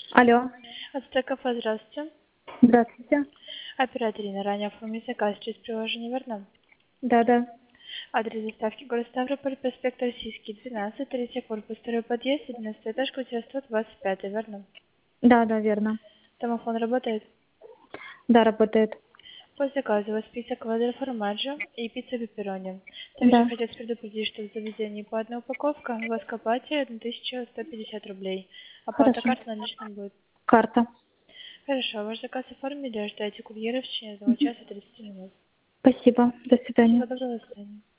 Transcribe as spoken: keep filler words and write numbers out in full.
Алло. Ацтекафе, здравствуйте. Здравствуйте. Оператор Ирина, ранее оформили заказ через приложение, верно? Да, да. Адрес доставки город Ставрополь, проспект Российский, двенадцать, третий корпус, второй подъезд, одиннадцатый этаж, квартира сто двадцать пять, верно? Да, да, верно. Домофон работает? Да, работает. По заказу у вас пицца квадро формаджо и пицца пепперони. Также Да. хотят предупредить, что в заведении по одной упаковке у вас копате тысяча сто пятьдесят рублей. Оплата Хорошо. карт наличным будет. Карта. Хорошо, ваш заказ оформили, ждайте курьера в течение одного Мгм. часа тридцати минут. Спасибо. До свидания. Всего доброго, до свидания.